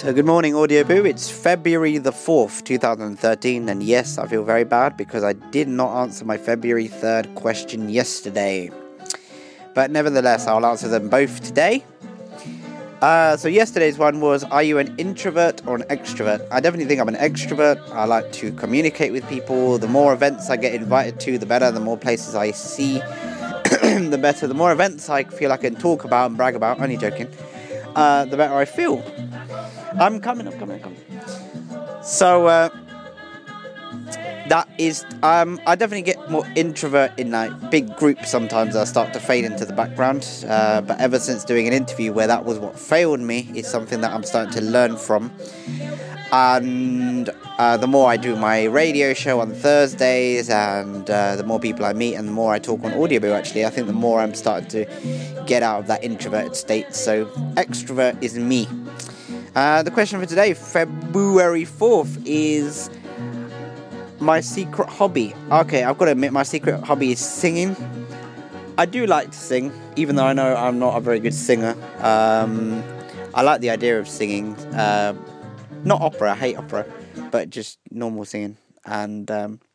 So good morning, Audio Boo. It's February the 4th, 2013, and yes, I feel very bad because I did not answer my February 3rd question yesterday. But nevertheless, I'll answer them both today. So yesterday's one was, are you an introvert or an extrovert? I definitely think I'm an extrovert. I like to communicate with people. The more events I get invited to, the better. The more places I see, the better. The more events I feel I can talk about and brag about, only joking, the better I feel. I'm coming. So, that is, I definitely get more introvert in like big groups sometimes. I start to fade into the background, but ever since doing an interview where that was what failed me, is something that I'm starting to learn from. And the more I do my radio show on Thursdays, and the more people I meet, and the more I talk on Audioboo, actually, I think the more I'm starting to get out of that introverted state. So extrovert is me. The question for today, February 4th, is my secret hobby. Okay, I've got to admit, my secret hobby is singing. I do like to sing, even though I know I'm not a very good singer. I like the idea of singing. Not opera, I hate opera, but just normal singing. And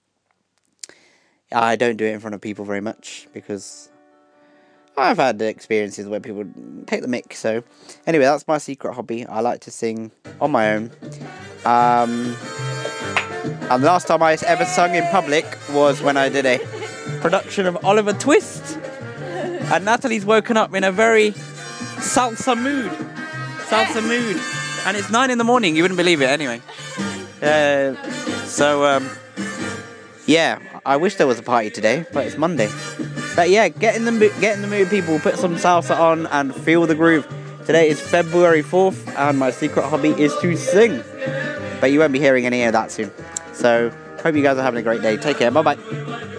I don't do it in front of people very much because I've had experiences where people take the mick. So anyway, that's my secret hobby. I like to sing on my own. And the last time I ever sung in public was when I did a production of Oliver Twist. And Natalie's woken up in a very salsa mood. And it's 9 a.m, you wouldn't believe it anyway. Yeah, I wish there was a party today, but it's Monday. But yeah, get in the mood, people. Put some salsa on and feel the groove. Today is February 4th, and my secret hobby is to sing. But you won't be hearing any of that soon. So, hope you guys are having a great day. Take care. Bye-bye.